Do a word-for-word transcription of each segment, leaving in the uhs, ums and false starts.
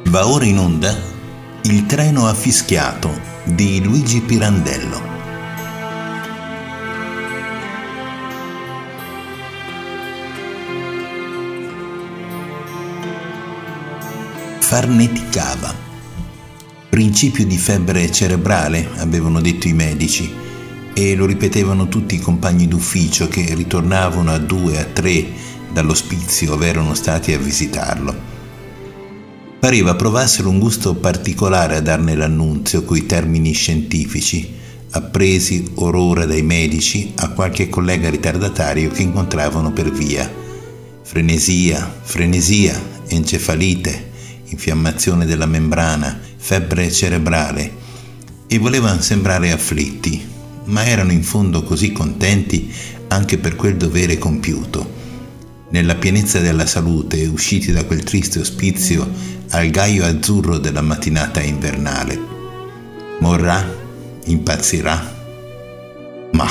Va ora in onda Il treno affischiato di Luigi Pirandello. Farneticava. Principio di febbre cerebrale, avevano detto i medici, e lo ripetevano tutti i compagni d'ufficio che ritornavano a due, a tre dall'ospizio ove erano stati a visitarlo. Pareva provassero un gusto particolare a darne l'annunzio coi termini scientifici, appresi or ora dai medici a qualche collega ritardatario che incontravano per via. Frenesia, frenesia, encefalite, infiammazione della membrana, febbre cerebrale, e volevano sembrare afflitti, ma erano in fondo così contenti anche per quel dovere compiuto. Nella pienezza della salute, usciti da quel triste ospizio al gaio azzurro della mattinata invernale. Morrà? Impazzirà? Ma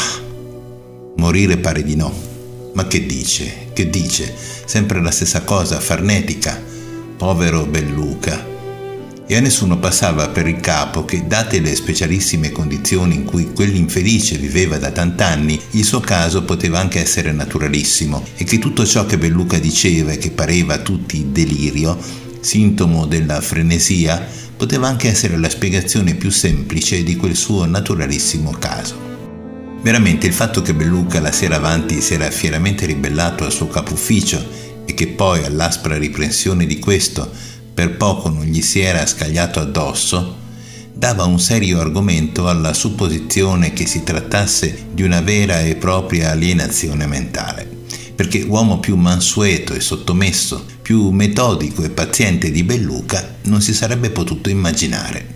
morire pare di no. Ma che dice? Che dice? Sempre la stessa cosa, farnetica. Povero Belluca. E a nessuno passava per il capo che, date le specialissime condizioni in cui quell'infelice viveva da tant'anni, il suo caso poteva anche essere naturalissimo e che tutto ciò che Belluca diceva e che pareva a tutti delirio, sintomo della frenesia, poteva anche essere la spiegazione più semplice di quel suo naturalissimo caso. Veramente il fatto che Belluca la sera avanti si era fieramente ribellato al suo capo ufficio e che poi all'aspra riprensione di questo per poco non gli si era scagliato addosso, dava un serio argomento alla supposizione che si trattasse di una vera e propria alienazione mentale, perché uomo più mansueto e sottomesso, più metodico e paziente di Belluca non si sarebbe potuto immaginare.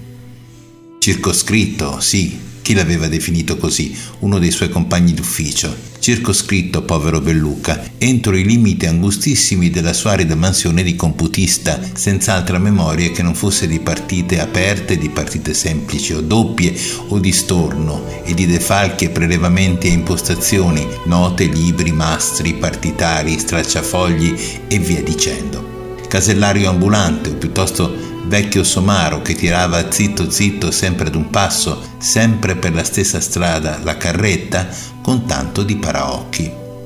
Circoscritto, sì, chi l'aveva definito così? Uno dei suoi compagni d'ufficio. Circoscritto, povero Belluca, entro i limiti angustissimi della sua arida mansione di computista, senza altra memoria che non fosse di partite aperte, di partite semplici o doppie, o di storno, e di defalchi e prelevamenti e impostazioni, note, libri, mastri, partitari, stracciafogli e via dicendo. Casellario ambulante, o piuttosto vecchio somaro che tirava zitto zitto sempre ad un passo, sempre per la stessa strada, la carretta, con tanto di paraocchi.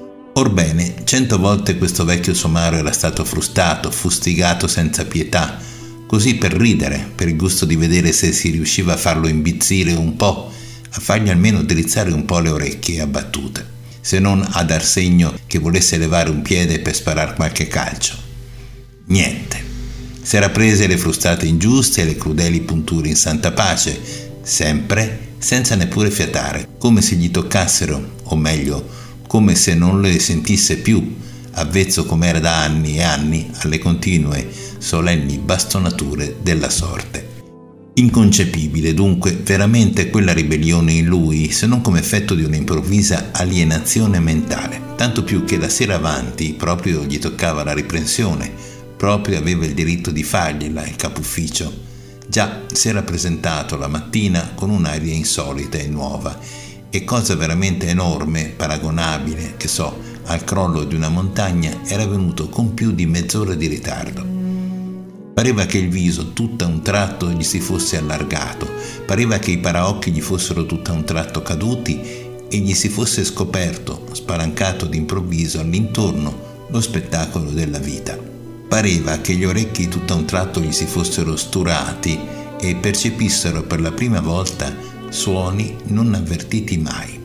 Orbene, cento volte questo vecchio somaro era stato frustato, fustigato senza pietà, così per ridere, per il gusto di vedere se si riusciva a farlo imbizzire un po', a fargli almeno drizzare un po' le orecchie abbattute, se non a dar segno che volesse levare un piede per sparar qualche calcio. Niente. S'era prese le frustate ingiuste e le crudeli punture in santa pace, sempre senza neppure fiatare, come se gli toccassero, o meglio, come se non le sentisse più, avvezzo com'era da anni e anni alle continue, solenni bastonature della sorte. Inconcepibile dunque veramente quella ribellione in lui, se non come effetto di un'improvvisa alienazione mentale, tanto più che la sera avanti proprio gli toccava la riprensione, proprio aveva il diritto di fargliela il capo ufficio. Già si era presentato la mattina con un'aria insolita e nuova, e cosa veramente enorme, paragonabile, che so, al crollo di una montagna, era venuto con più di mezz'ora di ritardo. Pareva che il viso tutto a un tratto gli si fosse allargato, pareva che i paraocchi gli fossero tutto a un tratto caduti e gli si fosse scoperto, spalancato d'improvviso all'intorno, lo spettacolo della vita. Pareva che gli orecchi tutto a un tratto gli si fossero sturati e percepissero per la prima volta suoni non avvertiti mai.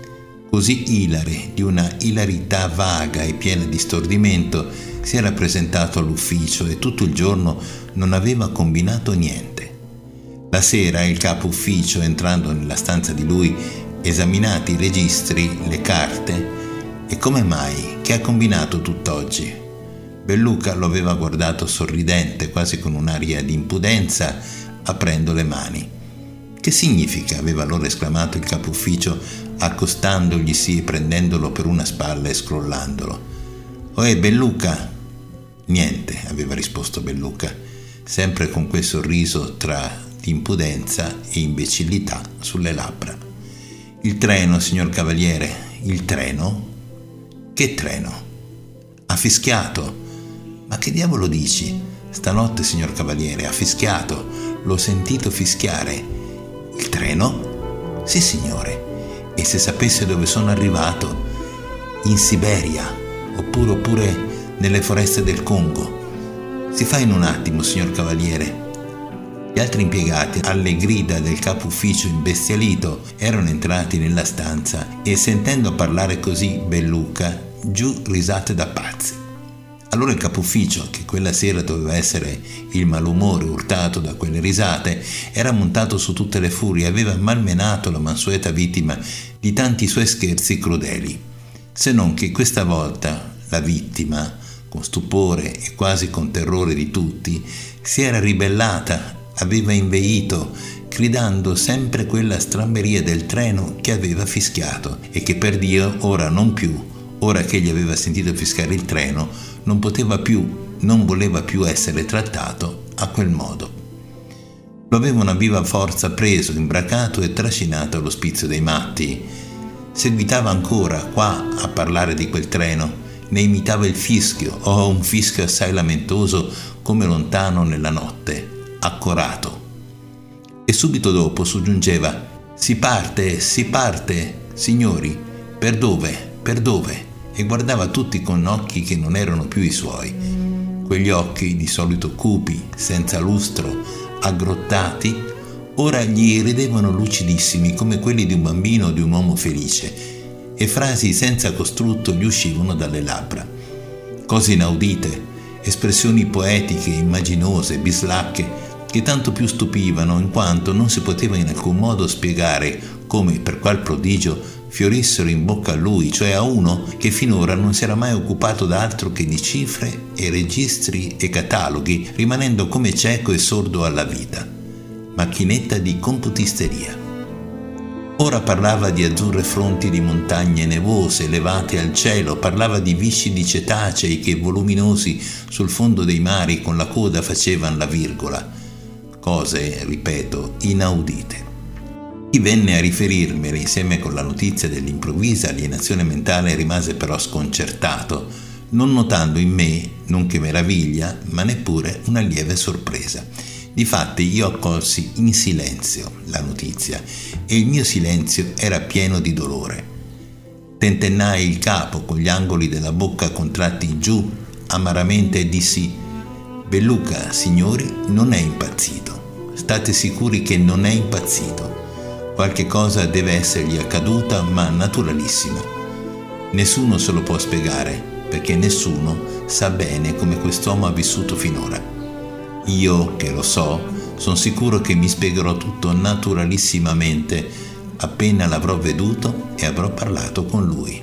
Così ilare, di una ilarità vaga e piena di stordimento, si era presentato all'ufficio e tutto il giorno non aveva combinato niente. La sera il capo ufficio, entrando nella stanza di lui, esaminati i registri, le carte, e come mai, che ha combinato tutt'oggi? Belluca lo aveva guardato sorridente, quasi con un'aria di impudenza, aprendo le mani. «Che significa?» aveva allora esclamato il capo ufficio, accostandoglisi e prendendolo per una spalla e scrollandolo. «Oè, Belluca?» «Niente», aveva risposto Belluca, sempre con quel sorriso tra impudenza e imbecillità sulle labbra. «Il treno, signor Cavaliere, il treno?» «Che treno?» «Ha fischiato». «Ma che diavolo dici?» Stanotte, signor Cavaliere, ha fischiato. L'ho sentito fischiare. Il treno? Sì, signore. E se sapesse dove sono arrivato? In Siberia, oppure, oppure nelle foreste del Congo. Si fa in un attimo, signor Cavaliere. Gli altri impiegati, alle grida del capo ufficio imbestialito, erano entrati nella stanza e, sentendo parlare così Belluca, giù risate da pazzi. Allora il capo ufficio, che quella sera doveva essere il malumore urtato da quelle risate, era montato su tutte le furie e aveva malmenato la mansueta vittima di tanti suoi scherzi crudeli. Se non che questa volta la vittima, con stupore e quasi con terrore di tutti, si era ribellata, aveva inveito, gridando sempre quella stramberia del treno che aveva fischiato e che per Dio ora non più, ora che gli aveva sentito fischiare il treno, non poteva più, non voleva più essere trattato a quel modo. Lo avevano a viva forza preso, imbracato e trascinato all'ospizio dei matti. Seguitava ancora qua a parlare di quel treno, ne imitava il fischio, oh, un fischio assai lamentoso come lontano nella notte, accorato. E subito dopo soggiungeva: si parte, si parte, signori, per dove, per dove? E guardava tutti con occhi che non erano più i suoi. Quegli occhi, di solito cupi, senza lustro, aggrottati, ora gli ridevano lucidissimi come quelli di un bambino o di un uomo felice, e frasi senza costrutto gli uscivano dalle labbra. Cose inaudite, espressioni poetiche, immaginose, bislacche, che tanto più stupivano in quanto non si poteva in alcun modo spiegare come, per qual prodigio, fiorissero in bocca a lui, cioè a uno che finora non si era mai occupato d'altro che di cifre e registri e cataloghi, rimanendo come cieco e sordo alla vita, macchinetta di computisteria. Ora parlava di azzurre fronti di montagne nevose elevate al cielo, parlava di viscidi cetacei che voluminosi sul fondo dei mari con la coda facevano la virgola. Cose, ripeto, inaudite. Chi venne a riferirmele insieme con la notizia dell'improvvisa alienazione mentale rimase però sconcertato, non notando in me, non che meraviglia, ma neppure una lieve sorpresa. Difatti io accolsi in silenzio la notizia e il mio silenzio era pieno di dolore. Tentennai il capo con gli angoli della bocca contratti giù amaramente e dissi: Belluca, signori, non è impazzito. State sicuri che non è impazzito. Qualche cosa deve essergli accaduta, ma naturalissima. Nessuno se lo può spiegare, perché nessuno sa bene come quest'uomo ha vissuto finora. Io, che lo so, sono sicuro che mi spiegherò tutto naturalissimamente appena l'avrò veduto e avrò parlato con lui.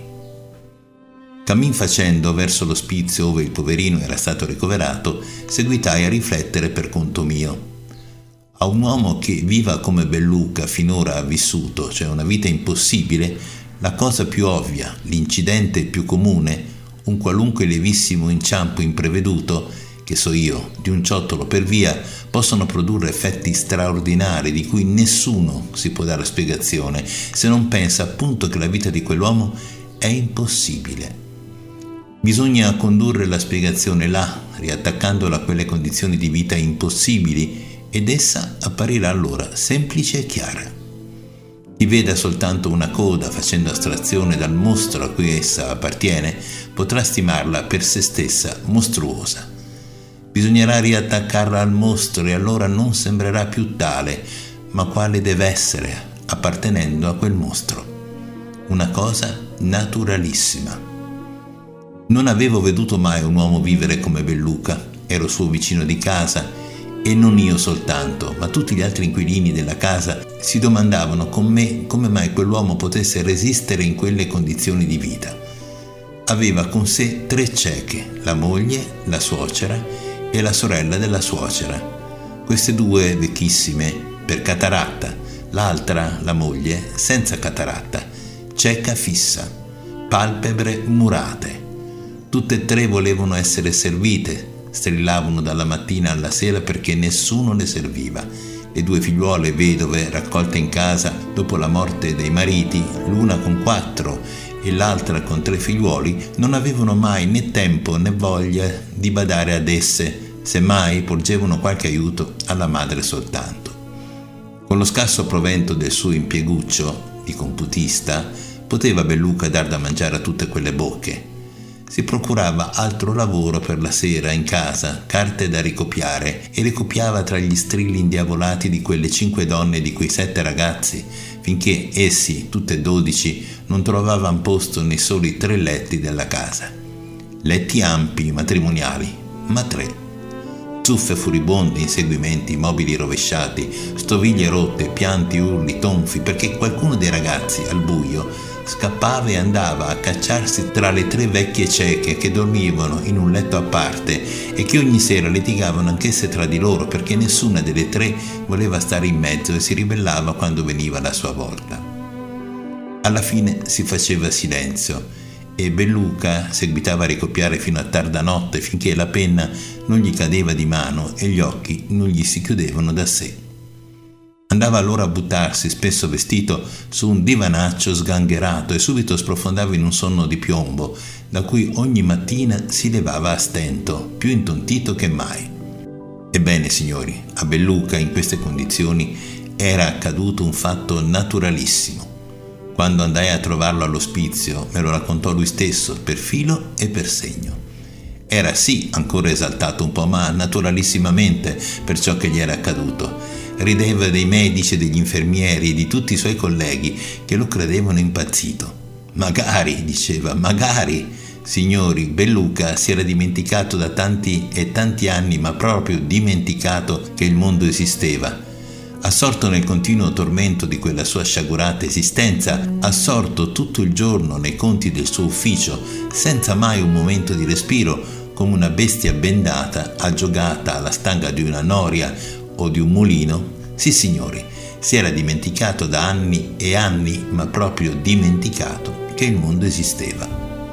Cammin facendo verso l'ospizio ove il poverino era stato ricoverato, seguitai a riflettere per conto mio. A un uomo che viva come Belluca finora ha vissuto, cioè una vita impossibile, la cosa più ovvia, l'incidente più comune, un qualunque lievissimo inciampo impreveduto, che so io, di un ciottolo per via, possono produrre effetti straordinari di cui nessuno si può dare spiegazione, se non pensa appunto che la vita di quell'uomo è impossibile. Bisogna condurre la spiegazione là, riattaccandola a quelle condizioni di vita impossibili, ed essa apparirà allora semplice e chiara. Chi veda soltanto una coda facendo astrazione dal mostro a cui essa appartiene, potrà stimarla per se stessa mostruosa. Bisognerà riattaccarla al mostro e allora non sembrerà più tale, ma quale deve essere, appartenendo a quel mostro. Una cosa naturalissima. Non avevo veduto mai un uomo vivere come Belluca, ero suo vicino di casa, e non io soltanto, ma tutti gli altri inquilini della casa si domandavano con me come mai quell'uomo potesse resistere in quelle condizioni di vita. Aveva con sé tre cieche, la moglie, la suocera e la sorella della suocera. Queste due vecchissime per cataratta, l'altra, la moglie, senza cataratta, cieca fissa, palpebre murate. Tutte e tre volevano essere servite, strillavano dalla mattina alla sera perché nessuno le serviva. Le due figliuole vedove raccolte in casa dopo la morte dei mariti, l'una con quattro e l'altra con tre figliuoli, non avevano mai né tempo né voglia di badare ad esse semmai porgevano qualche aiuto alla madre soltanto. Con lo scarso provento del suo impieguccio di computista poteva Belluca dar da mangiare a tutte quelle bocche. Si procurava altro lavoro per la sera in casa, carte da ricopiare, e le copiava tra gli strilli indiavolati di quelle cinque donne e di quei sette ragazzi, finché essi, tutte e dodici, non trovavano posto nei soli tre letti della casa. Letti ampi, matrimoniali, ma tre. Zuffe furibonde, inseguimenti, mobili rovesciati, stoviglie rotte, pianti, urli, tonfi, perché qualcuno dei ragazzi, al buio, scappava e andava a cacciarsi tra le tre vecchie cieche che dormivano in un letto a parte e che ogni sera litigavano anch'esse tra di loro perché nessuna delle tre voleva stare in mezzo e si ribellava quando veniva la sua volta. Alla fine si faceva silenzio e Belluca seguitava a ricopiare fino a tarda notte finché la penna non gli cadeva di mano e gli occhi non gli si chiudevano da sé. Andava allora a buttarsi, spesso vestito, su un divanaccio sgangherato e subito sprofondava in un sonno di piombo, da cui ogni mattina si levava a stento, più intontito che mai. Ebbene, signori, a Belluca in queste condizioni era accaduto un fatto naturalissimo. Quando andai a trovarlo all'ospizio, me lo raccontò lui stesso, per filo e per segno. Era sì ancora esaltato un po', ma naturalissimamente per ciò che gli era accaduto. Rideva dei medici e degli infermieri e di tutti i suoi colleghi che lo credevano impazzito. Magari, diceva, magari, signori, Belluca si era dimenticato da tanti e tanti anni, ma proprio dimenticato che il mondo esisteva. Assorto nel continuo tormento di quella sua sciagurata esistenza, assorto tutto il giorno nei conti del suo ufficio, senza mai un momento di respiro, come una bestia bendata, aggiogata alla stanga di una noria o di un mulino, sì signori, si era dimenticato da anni e anni, ma proprio dimenticato che il mondo esisteva.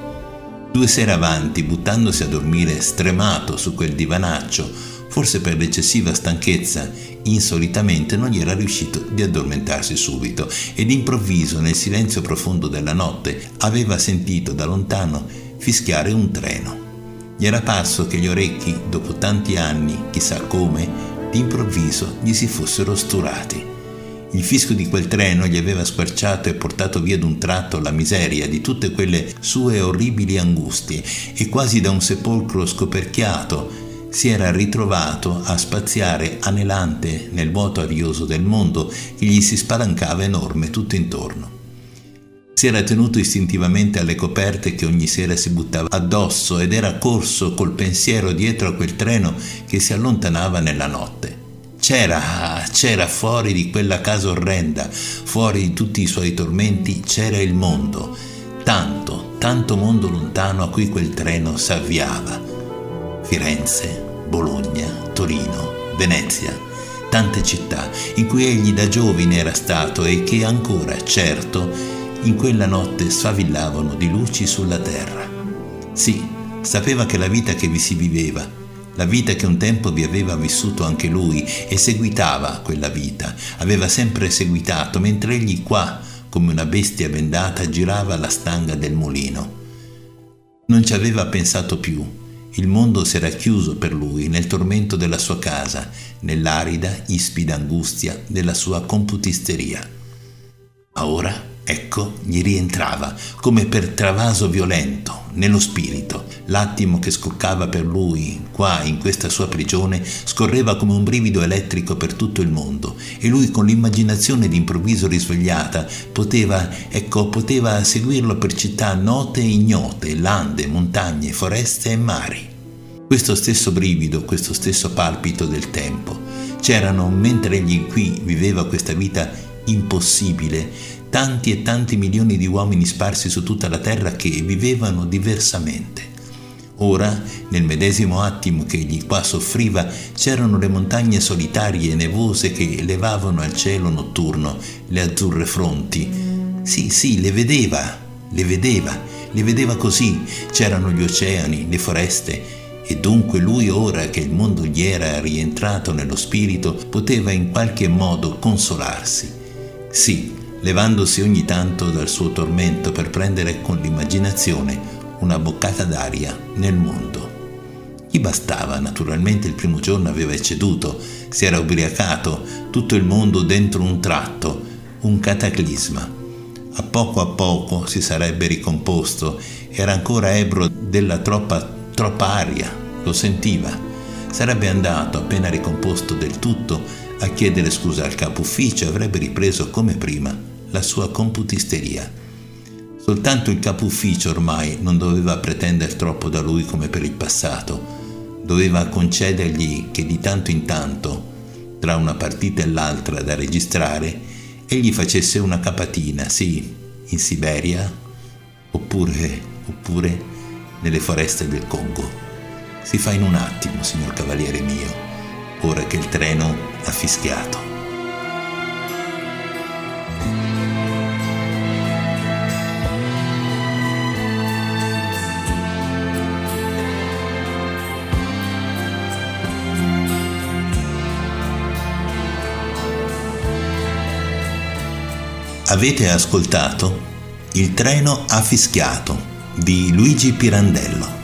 Due sere avanti, buttandosi a dormire stremato su quel divanaccio, forse per l'eccessiva stanchezza, insolitamente non gli era riuscito di addormentarsi subito e d'improvviso, nel silenzio profondo della notte, aveva sentito da lontano fischiare un treno. Gli era parso che gli orecchi, dopo tanti anni, chissà come, d'improvviso gli si fossero sturati. Il fischio di quel treno gli aveva squarciato e portato via d'un tratto la miseria di tutte quelle sue orribili angustie e quasi da un sepolcro scoperchiato si era ritrovato a spaziare anelante nel vuoto arioso del mondo che gli si spalancava enorme tutto intorno. Si era tenuto istintivamente alle coperte che ogni sera si buttava addosso ed era corso col pensiero dietro a quel treno che si allontanava nella notte. C'era, c'era fuori di quella casa orrenda, fuori di tutti i suoi tormenti, c'era il mondo, tanto, tanto mondo lontano a cui quel treno s'avviava. Firenze, Bologna, Torino, Venezia, tante città in cui egli da giovine era stato e che ancora, certo, in quella notte sfavillavano di luci sulla terra. Sì, sapeva che la vita che vi si viveva, la vita che un tempo vi aveva vissuto anche lui, e seguitava quella vita, aveva sempre seguitato, mentre egli qua, come una bestia bendata, girava alla stanga del mulino. Non ci aveva pensato più. Il mondo s'era chiuso per lui nel tormento della sua casa, nell'arida, ispida angustia della sua computisteria. Ma ora, ecco, gli rientrava, come per travaso violento, nello spirito. L'attimo che scoccava per lui, qua in questa sua prigione, scorreva come un brivido elettrico per tutto il mondo, e lui con l'immaginazione d'improvviso risvegliata poteva, ecco, poteva seguirlo per città note e ignote, lande, montagne, foreste e mari. Questo stesso brivido, questo stesso palpito del tempo, c'erano, mentre egli qui viveva questa vita impossibile, tanti e tanti milioni di uomini sparsi su tutta la terra che vivevano diversamente. Ora, nel medesimo attimo che egli qua soffriva, c'erano le montagne solitarie e nevose che levavano al cielo notturno le azzurre fronti. Sì, sì, le vedeva, le vedeva, le vedeva così. C'erano gli oceani, le foreste, e dunque lui, ora che il mondo gli era rientrato nello spirito, poteva in qualche modo consolarsi. Sì, levandosi ogni tanto dal suo tormento per prendere con l'immaginazione una boccata d'aria nel mondo. Gli bastava, naturalmente il primo giorno aveva ecceduto, si era ubriacato, tutto il mondo dentro un tratto, un cataclisma. A poco a poco si sarebbe ricomposto, era ancora ebbro della troppa, troppa aria, lo sentiva. Sarebbe andato, appena ricomposto del tutto, a chiedere scusa al capo ufficio e avrebbe ripreso come prima la sua computisteria. Soltanto il capo ufficio ormai non doveva pretendere troppo da lui come per il passato. Doveva concedergli che di tanto in tanto, tra una partita e l'altra da registrare, egli facesse una capatina, sì, in Siberia, oppure, oppure nelle foreste del Congo. Si fa in un attimo, signor cavaliere mio, ora che il treno ha fischiato. Avete ascoltato Il treno ha fischiato di Luigi Pirandello.